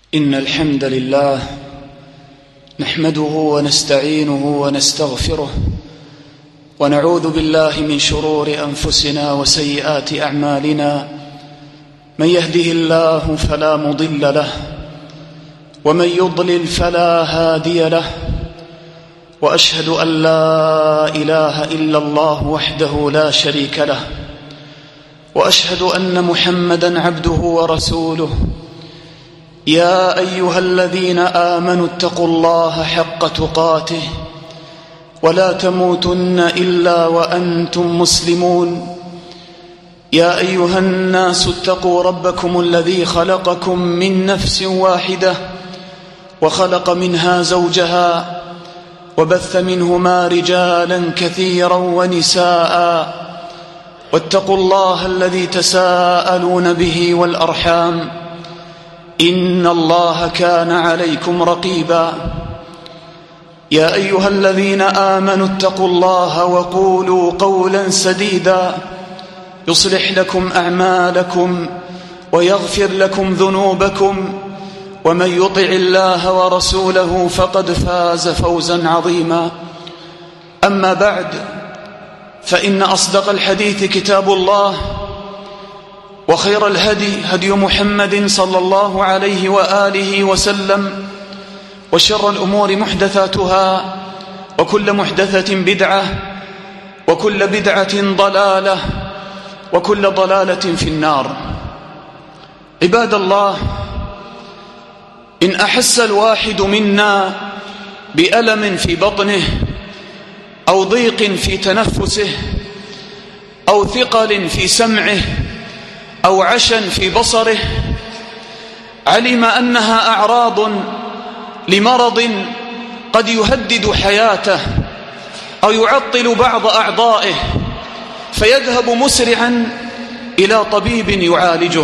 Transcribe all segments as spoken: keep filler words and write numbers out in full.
إن الحمد لله نحمده ونستعينه ونستغفره ونعوذ بالله من شرور أنفسنا وسيئات أعمالنا. من يهده الله فلا مضل له ومن يضلل فلا هادي له، وأشهد أن لا إله إلا الله وحده لا شريك له، وأشهد أن محمدًا عبده ورسوله. يا أيها الذين آمنوا اتقوا الله حق تقاته ولا تموتن إلا وأنتم مسلمون. يا أيها الناس اتقوا ربكم الذي خلقكم من نفس واحدة وخلق منها زوجها وبث منهما رجالا كثيرا ونساء، واتقوا الله الذي تساءلون به والأرحام، إن الله كان عليكم رقيبا. يا أيها الذين آمنوا اتقوا الله وقولوا قولا سديدا يصلح لكم أعمالكم ويغفر لكم ذنوبكم، ومن يطع الله ورسوله فقد فاز فوزا عظيما. أما بعد، فإن أصدق الحديث كتاب الله، وخير الهدي هدي محمد صلى الله عليه وآله وسلم، وشر الأمور محدثاتها، وكل محدثة بدعة، وكل بدعة ضلالة، وكل ضلالة في النار. عباد الله، إن أحس الواحد منا بألم في بطنه أو ضيق في تنفسه أو ثقل في سمعه أو عشا في بصره، علم أنها أعراض لمرض قد يهدد حياته أو يعطل بعض أعضائه، فيذهب مسرعا إلى طبيب يعالجه.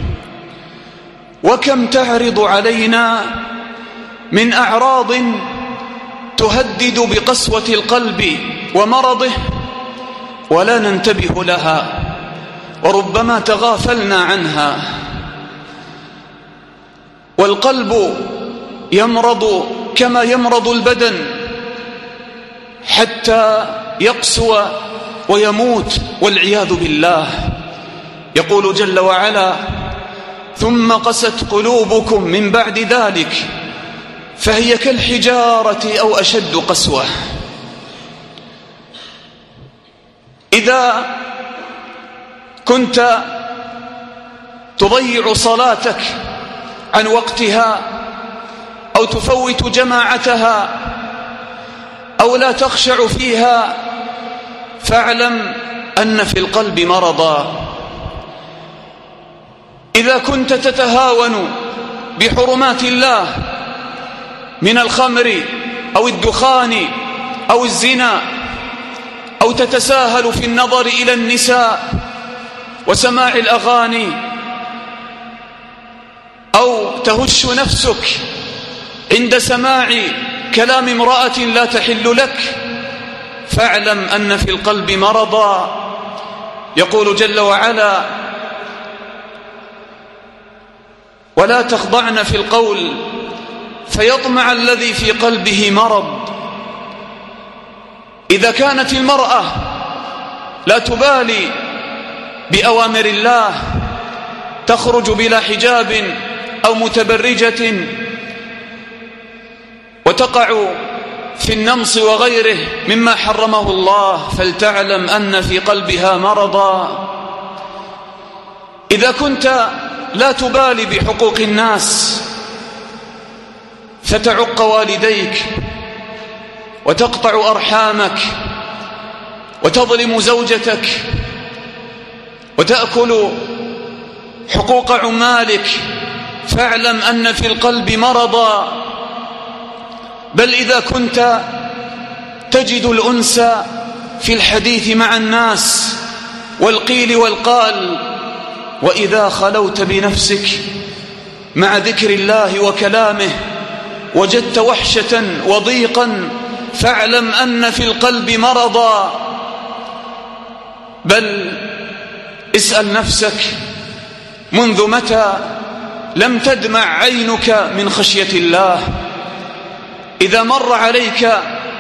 وكم تعرض علينا من أعراض تهدد بقسوة القلب ومرضه ولا ننتبه لها، وربما تغافلنا عنها. والقلب يمرض كما يمرض البدن حتى يقسو ويموت والعياذ بالله. يقول جل وعلا: ثم قست قلوبكم من بعد ذلك فهي كالحجارة أو أشد قسوة. إذا كنت تضيع صلاتك عن وقتها أو تفوت جماعتها أو لا تخشع فيها، فاعلم أن في القلب مرضا. إذا كنت تتهاون بحرمات الله من الخمر أو الدخان أو الزنا، أو تتساهل في النظر إلى النساء وسماع الأغاني، أو تهش نفسك عند سماع كلام امرأة لا تحل لك، فاعلم أن في القلب مرضا. يقول جل وعلا: ولا تخضعن في القول فيطمع الذي في قلبه مرض. إذا كانت المرأة لا تبالي بأوامر الله، تخرج بلا حجاب أو متبرجة وتقع في النمص وغيره مما حرمه الله، فلتعلم أن في قلبها مرضا. إذا كنت لا تبالي بحقوق الناس فتعق والديك وتقطع أرحامك وتظلم زوجتك وتأكل حقوق عمالك، فاعلم أن في القلب مرضا. بل إذا كنت تجد الأنس في الحديث مع الناس والقيل والقال، وإذا خلوت بنفسك مع ذكر الله وكلامه وجدت وحشة وضيقا، فاعلم أن في القلب مرضا. بل اسأل نفسك: منذ متى لم تدمع عينك من خشية الله، إذا مر عليك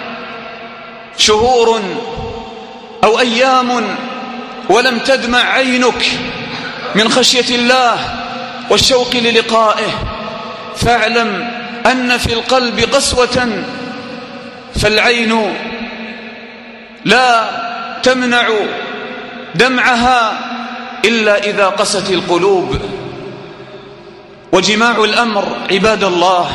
شهور أو أيام ولم تدمع عينك من خشية الله والشوق للقائه، فاعلم أن في القلب قسوة، فالعين لا تمنع دمعها إلا إذا قست القلوب. وجماع الأمر عباد الله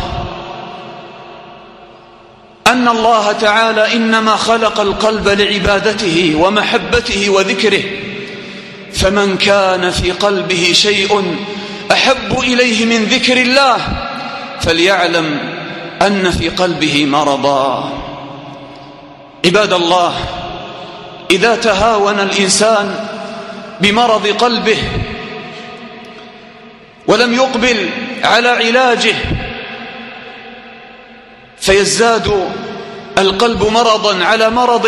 أن الله تعالى إنما خلق القلب لعبادته ومحبته وذكره، فمن كان في قلبه شيء أحب إليه من ذكر الله فليعلم أن في قلبه مرضا. عباد الله، إذا تهاون الإنسان بمرض قلبه ولم يقبل على علاجه فيزداد القلب مرضا على مرضه،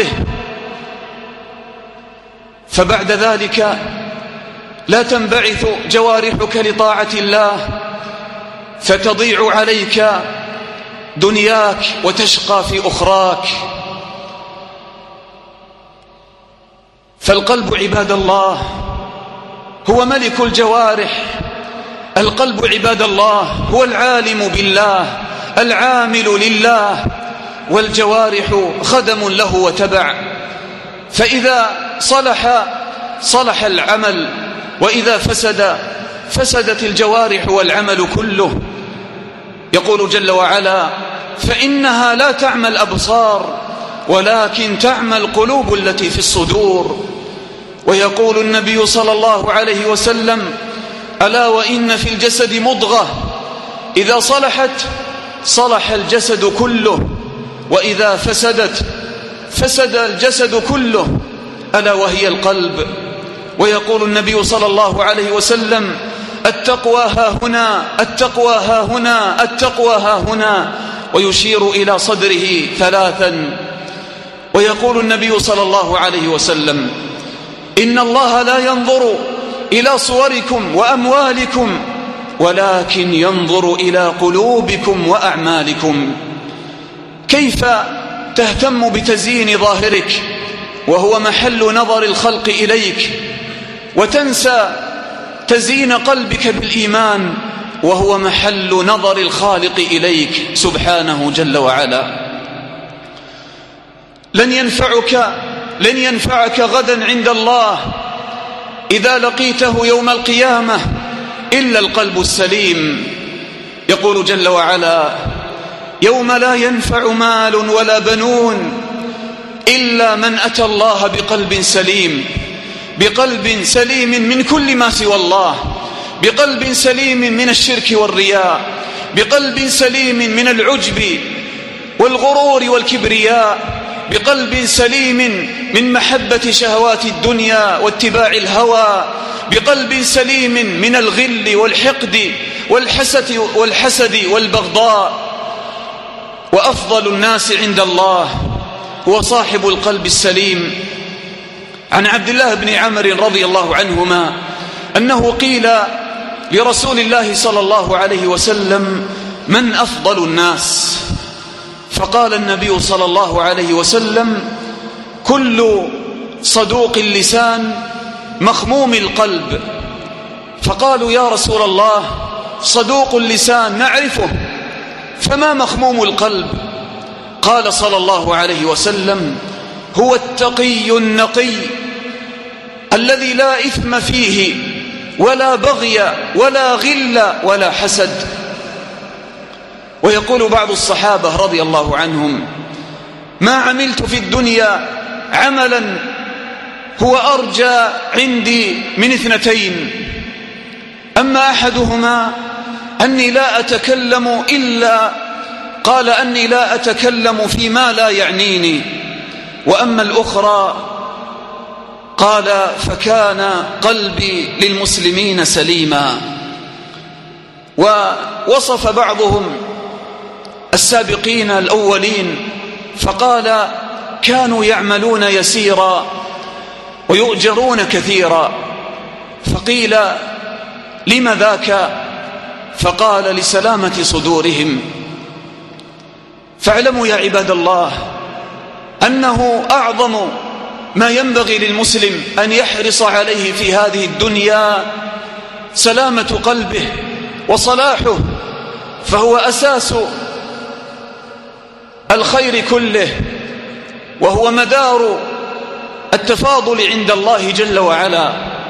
فبعد ذلك لا تنبعث جوارحك لطاعة الله، فتضيع عليك دنياك وتشقى في أخراك. فالقلب عباد الله هو ملك الجوارح، القلب عباد الله هو العالم بالله العامل لله، والجوارح خدم له وتبع، فإذا صلح صلح العمل، وإذا فسد فسدت الجوارح والعمل كله. يقول جل وعلا: فإنها لا تعمى الأبصار ولكن تعمى القلوب التي في الصدور. ويقول النبي صلى الله عليه وسلم: ألا وإن في الجسد مضغة إذا صلحت صلح الجسد كله، وإذا فسدت فسد الجسد كله، ألا وهي القلب. ويقول النبي صلى الله عليه وسلم: التقوى ها هنا، التقوى ها هنا، التقوى ها هنا، ويشير إلى صدره ثلاثا. ويقول النبي صلى الله عليه وسلم: إن الله لا ينظر إلى صوركم وأموالكم ولكن ينظر إلى قلوبكم وأعمالكم. كيف تهتم بتزيين ظاهرك وهو محل نظر الخلق إليك، وتنسى تزيين قلبك بالإيمان وهو محل نظر الخالق إليك سبحانه جل وعلا؟ لن ينفعك لن ينفعك غدا عند الله إذا لقيته يوم القيامة إلا القلب السليم. يقول جل وعلا: يوم لا ينفع مال ولا بنون إلا من أتى الله بقلب سليم، بقلب سليم من كل ما سوى الله، بقلب سليم من الشرك والرياء، بقلب سليم من العجب والغرور والكبرياء، بقلب سليم من محبة شهوات الدنيا واتباع الهوى، بقلب سليم من الغل والحقد والحسد والحسد والبغضاء. وأفضل الناس عند الله هو صاحب القلب السليم. عن عبد الله بن عمرو رضي الله عنهما أنه قيل لرسول الله صلى الله عليه وسلم: من أفضل الناس؟ فقال النبي صلى الله عليه وسلم: كل صدوق اللسان مخموم القلب. فقالوا: يا رسول الله، صدوق اللسان نعرفه، فما مخموم القلب؟ قال صلى الله عليه وسلم: هو التقي النقي الذي لا إثم فيه ولا بغي ولا غل ولا حسد. ويقول بعض الصحابة رضي الله عنهم: ما عملت في الدنيا عملا هو أرجى عندي من اثنتين، أما أحدهما أني لا أتكلم إلا قال أني لا أتكلم فيما لا يعنيني، وأما الأخرى قال فكان قلبي للمسلمين سليما. ووصف بعضهم السابقين الأولين فقال: كانوا يعملون يسيرا ويؤجرون كثيرا. فقيل: لم ذاك؟ فقال لسلامة صدورهم. فاعلموا يا عباد الله أنه أعظم ما ينبغي للمسلم أن يحرص عليه في هذه الدنيا سلامة قلبه وصلاحه، فهو أساس الخير كله، وهو مدار التفاضل عند الله جل وعلا.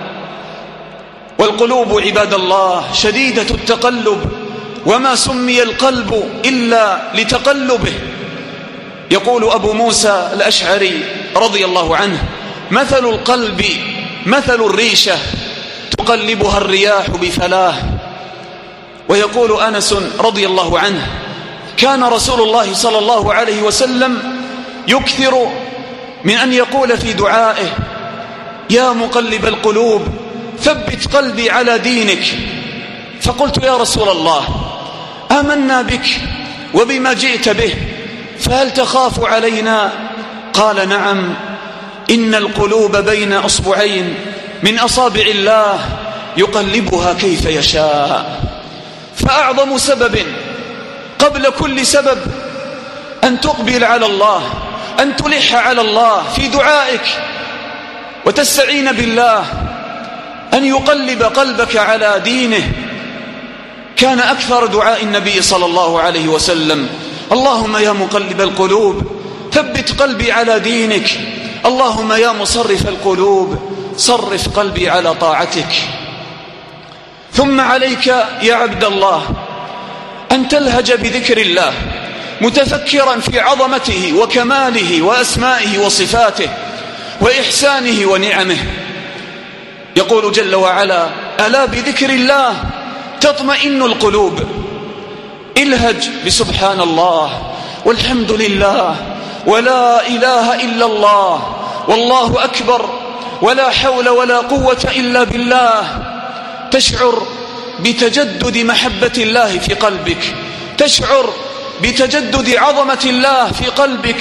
والقلوب عباد الله شديدة التقلب، وما سمي القلب إلا لتقلبه. يقول أبو موسى الأشعري رضي الله عنه: مثل القلب مثل الريشة تقلبها الرياح بفلاه. ويقول أنس رضي الله عنه: كان رسول الله صلى الله عليه وسلم يكثر من أن يقول في دعائه: يا مقلب القلوب ثبت قلبي على دينك. فقلت: يا رسول الله، آمنا بك وبما جئت به، فهل تخاف علينا؟ قال: نعم، إن القلوب بين أصبعين من أصابع الله يقلبها كيف يشاء. فأعظم سبب قبل كل سبب أن تقبل على الله، أن تلح على الله في دعائك وتستعين بالله أن يقلب قلبك على دينه. كان أكثر دعاء النبي صلى الله عليه وسلم: اللهم يا مقلب القلوب ثبت قلبي على دينك، اللهم يا مصرف القلوب صرف قلبي على طاعتك. ثم عليك يا عبد الله أن تلهج بذكر الله متفكرا في عظمته وكماله وأسمائه وصفاته وإحسانه ونعمه. يقول جل وعلا: ألا بذكر الله تطمئن القلوب. الهج بسبحان الله والحمد لله ولا إله إلا الله والله أكبر ولا حول ولا قوة إلا بالله. تشعر بتجدد محبة الله في قلبك، تشعر بتجدد عظمة الله في قلبك،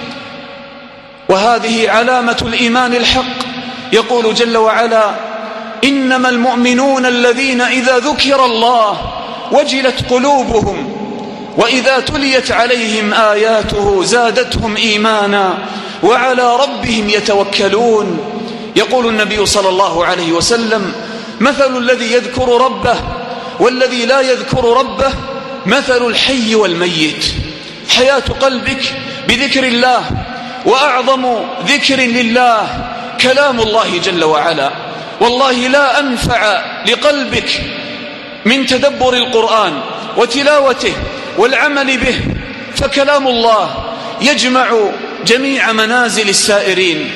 وهذه علامة الإيمان الحق. يقول جل وعلا: إنما المؤمنون الذين إذا ذكر الله وجلت قلوبهم وإذا تليت عليهم آياته زادتهم إيمانا وعلى ربهم يتوكلون. يقول النبي صلى الله عليه وسلم: مثل الذي يذكر ربه والذي لا يذكر ربه مثل الحي والميت. حياة قلبك بذكر الله، وأعظم ذكر لله كلام الله جل وعلا. والله لا أنفع لقلبك من تدبر القرآن وتلاوته والعمل به، فكلام الله يجمع جميع منازل السائرين.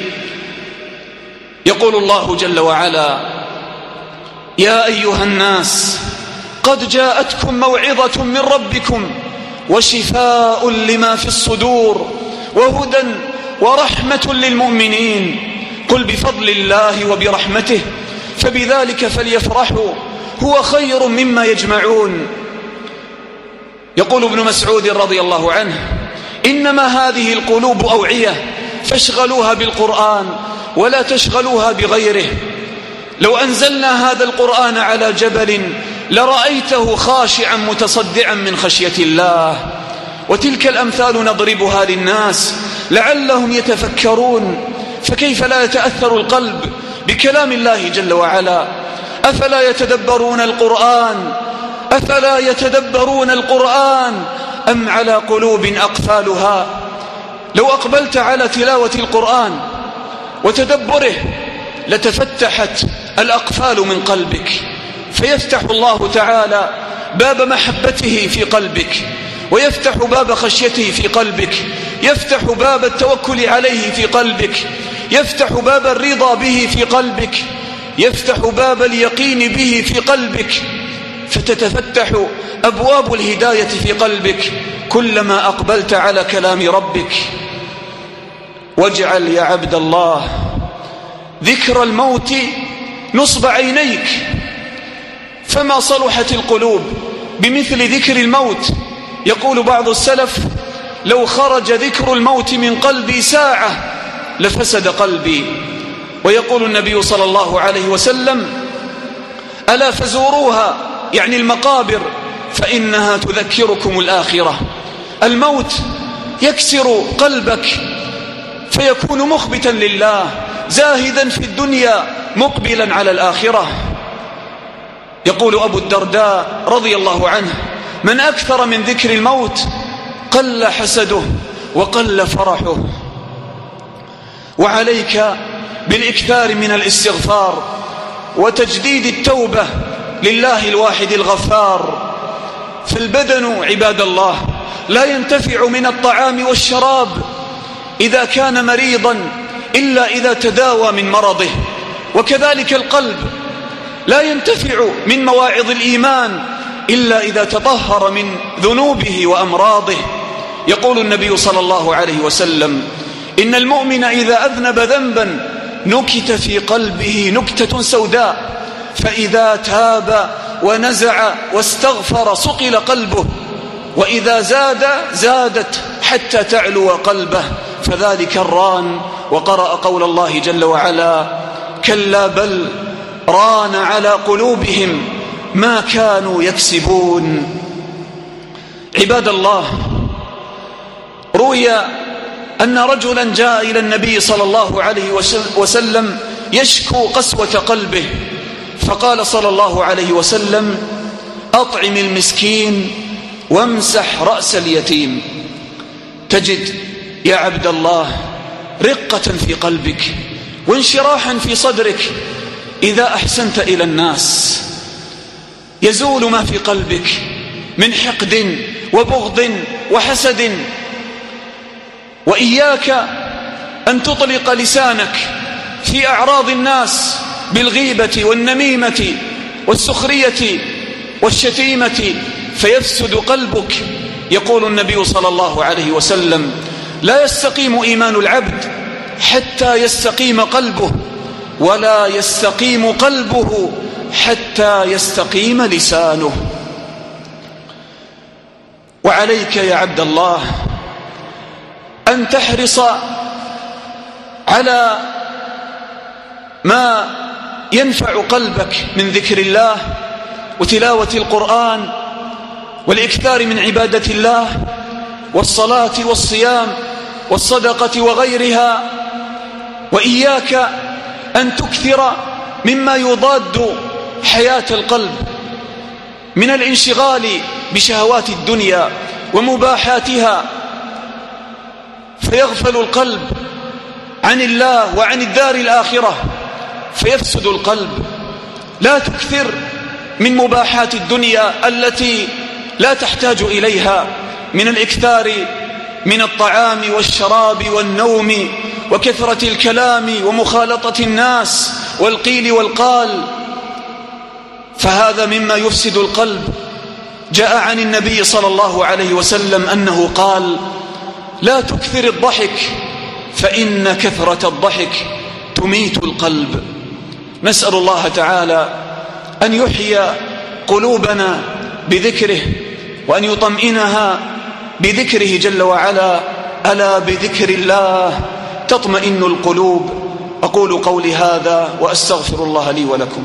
يقول الله جل وعلا: يا أيها الناس قد جاءتكم موعظة من ربكم وشفاء لما في الصدور وهدى ورحمة للمؤمنين. قل بفضل الله وبرحمته فبذلك فليفرحوا هو خير مما يجمعون. يقول ابن مسعود رضي الله عنه: إنما هذه القلوب أوعية فاشغلوها بالقرآن ولا تشغلوها بغيره. لو أنزلنا هذا القرآن على جبل لرأيته خاشعا متصدعا من خشية الله. وتلك الأمثال نضربها للناس لعلهم يتفكرون. فكيف لا يتأثر القلب بكلام الله جل وعلا؟ أفلا يتدبرون القرآن أفلا يتدبرون القرآن أم على قلوب أقفالها؟ لو أقبلت على تلاوة القرآن وتدبره لتفتحت الأقفال من قلبك، فيفتح الله تعالى باب محبته في قلبك، ويفتح باب خشيته في قلبك، يفتح باب التوكل عليه في قلبك، يفتح باب الرضا به في قلبك، يفتح باب اليقين به في قلبك، فتتفتح أبواب الهداية في قلبك كلما أقبلت على كلام ربك. واجعل يا عبد الله ذكر الموت نصب عينيك، فما صلحت القلوب بمثل ذكر الموت. يقول بعض السلف: لو خرج ذكر الموت من قلبي ساعة لفسد قلبي. ويقول النبي صلى الله عليه وسلم: ألا فزوروها يعني المقابر فإنها تذكركم الآخرة. الموت يكسر قلبك فيكون مخبتا لله زاهدا في الدنيا مقبلا على الآخرة. يقول أبو الدرداء رضي الله عنه: من أكثر من ذكر الموت قل حسده وقل فرحه. وعليك بالإكثار من الاستغفار وتجديد التوبة لله الواحد الغفار. فالبدن عباد الله لا ينتفع من الطعام والشراب إذا كان مريضا إلا إذا تداوى من مرضه، وكذلك القلب لا ينتفع من مواعظ الإيمان إلا إذا تطهر من ذنوبه وأمراضه. يقول النبي صلى الله عليه وسلم: إن المؤمن إذا أذنب ذنبا نكت في قلبه نكتة سوداء، فإذا تاب ونزع واستغفر صقل قلبه، وإذا زاد زادت حتى تعلو قلبه، فذلك الران. وقرأ قول الله جل وعلا: كلا بل ران على قلوبهم ما كانوا يكسبون. عباد الله، روي أن رجلا جاء إلى النبي صلى الله عليه وسلم يشكو قسوة قلبه، فقال صلى الله عليه وسلم: أطعم المسكين وامسح رأس اليتيم. تجد يا عبد الله رقة في قلبك وانشراحا في صدرك إذا أحسنت إلى الناس، يزول ما في قلبك من حقد وبغض وحسد. وإياك أن تطلق لسانك في أعراض الناس بالغيبة والنميمة والسخرية والشتيمة فيفسد قلبك. يقول النبي صلى الله عليه وسلم: لا يستقيم إيمان العبد حتى يستقيم قلبه، ولا يستقيم قلبه حتى يستقيم لسانه. وعليك يا عبد الله أن تحرص على ما ينفع قلبك من ذكر الله وتلاوة القرآن والإكثار من عبادة الله والصلاة والصيام والصدقة وغيرها. وإياك أن تكثر مما يضاد حياة القلب من الانشغال بشهوات الدنيا ومباحاتها، فيغفل القلب عن الله وعن الدار الآخرة فيفسد القلب. لا تكثر من مباحات الدنيا التي لا تحتاج إليها من الإكثار من الطعام والشراب والنوم وكثرة الكلام ومخالطة الناس والقيل والقال، فهذا مما يفسد القلب. جاء عن النبي صلى الله عليه وسلم أنه قال: لا تكثر الضحك فإن كثرة الضحك تميت القلب. نسأل الله تعالى أن يحيي قلوبنا بذكره وأن يطمئنها بذكره جل وعلا. ألا بذكر الله تطمئن القلوب. أقول قولي هذا وأستغفر الله لي ولكم.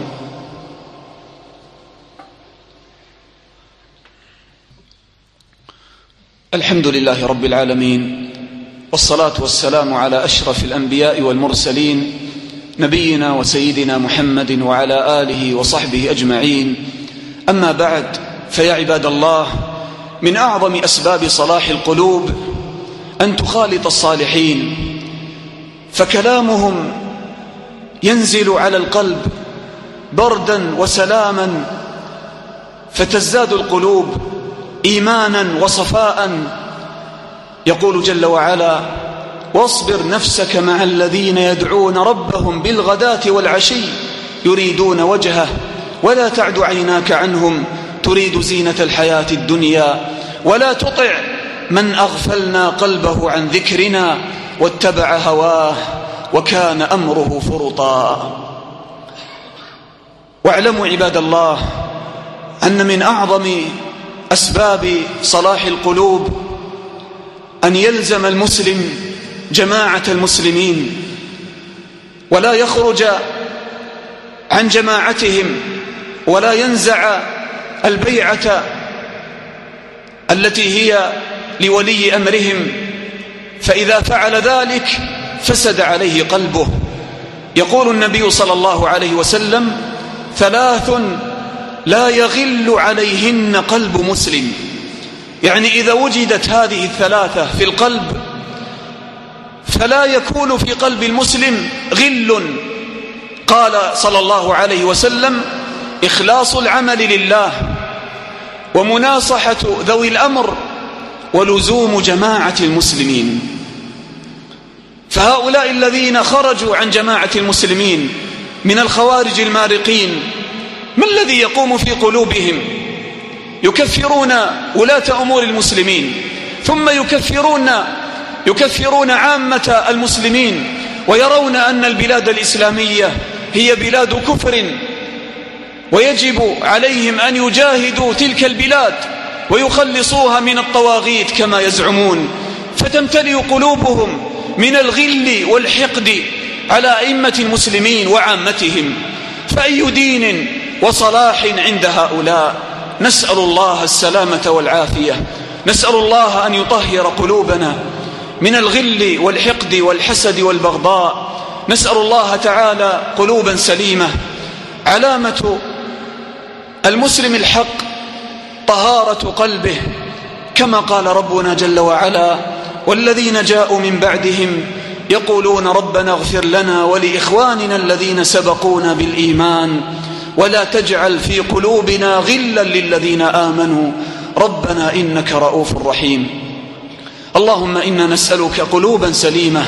الحمد لله رب العالمين، والصلاة والسلام على أشرف الأنبياء والمرسلين نبينا وسيدنا محمد وعلى آله وصحبه أجمعين. أما بعد، فيا عباد الله، من أعظم أسباب صلاح القلوب أن تخالط الصالحين، فكلامهم ينزل على القلب بردا وسلاما، فتزداد القلوب إيمانا وصفاء. يقول جل وعلا: واصبر نفسك مع الذين يدعون ربهم بالغداة والعشي يريدون وجهه ولا تعد عيناك عنهم تريد زينة الحياة الدنيا ولا تطع من أغفلنا قلبه عن ذكرنا واتبع هواه وكان أمره فرطا. واعلموا عباد الله أن من أعظم أسباب صلاح القلوب أن يلزم المسلم جماعة المسلمين ولا يخرج عن جماعتهم ولا ينزع البيعة التي هي لولي أمرهم، فإذا فعل ذلك فسد عليه قلبه. يقول النبي صلى الله عليه وسلم: ثلاث لا يغل عليهن قلب مسلم. يعني إذا وجدت هذه الثلاثة في القلب فلا يكون في قلب المسلم غل. قال صلى الله عليه وسلم: إخلاص العمل لله، ومناصحة ذوي الأمر، ولزوم جماعة المسلمين. فهؤلاء الذين خرجوا عن جماعة المسلمين من الخوارج المارقين، ما الذي يقوم في قلوبهم؟ يكفرون ولاة أمور المسلمين، ثم يكفرون يكفرون عامة المسلمين، ويرون أن البلاد الإسلامية هي بلاد كفر، ويجب عليهم أن يجاهدوا تلك البلاد ويخلصوها من الطواغيت كما يزعمون. فتمتلئ قلوبهم من الغل والحقد على أئمة المسلمين وعامتهم. فأي دين وصلاح عند هؤلاء؟ نسأل الله السلامة والعافية، نسأل الله أن يطهر قلوبنا من الغل والحقد والحسد والبغضاء. نسأل الله تعالى قلوبا سليمة. علامة المسلم الحق طهارة قلبه، كما قال ربنا جل وعلا: والذين جاءوا من بعدهم يقولون ربنا اغفر لنا ولإخواننا الذين سبقونا بالإيمان ولا تجعل في قلوبنا غلا للذين آمنوا ربنا إنك رؤوف رحيم. اللهم إنا نسألك قلوبا سليمة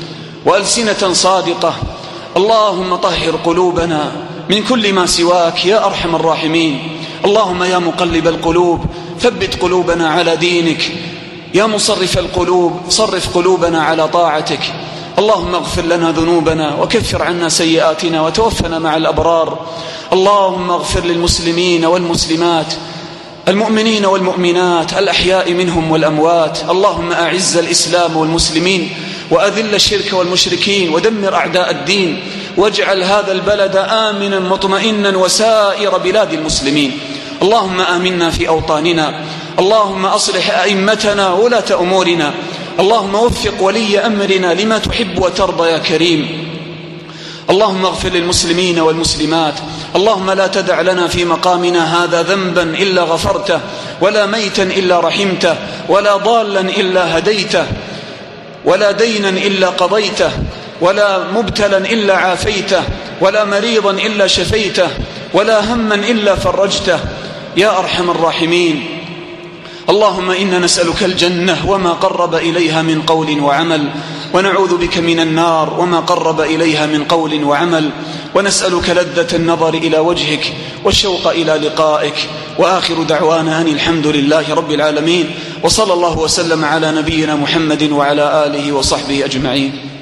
وألسنة صادقة. اللهم طهر قلوبنا من كل ما سواك يا أرحم الراحمين. اللهم يا مقلب القلوب ثبت قلوبنا على دينك، يا مصرف القلوب صرف قلوبنا على طاعتك. اللهم اغفر لنا ذنوبنا وكفر عنا سيئاتنا وتوفنا مع الأبرار. اللهم اغفر للمسلمين والمسلمات، المؤمنين والمؤمنات، الأحياء منهم والأموات. اللهم أعز الإسلام والمسلمين وأذل الشرك والمشركين ودمر أعداء الدين، واجعل هذا البلد آمنا مطمئنا وسائر بلاد المسلمين. اللهم آمنا في أوطاننا. اللهم أصلح أئمتنا ولاة أمورنا. اللهم وفق ولي أمرنا لما تحب وترضى يا كريم. اللهم اغفر للمسلمين والمسلمات. اللهم لا تدع لنا في مقامنا هذا ذنبا إلا غفرته، ولا ميتا إلا رحمته، ولا ضالا إلا هديته، ولا دينا إلا قضيته، ولا مبتلا إلا عافيته، ولا مريضا إلا شفيته، ولا هما إلا فرجته يا أرحم الراحمين. اللهم إنا نسألك الجنة وما قرب إليها من قول وعمل، ونعوذ بك من النار وما قرب إليها من قول وعمل، ونسألك لذة النظر إلى وجهك والشوق إلى لقائك. وآخر دعوانا أن الحمد لله رب العالمين، وصلى الله وسلم على نبينا محمد وعلى آله وصحبه أجمعين.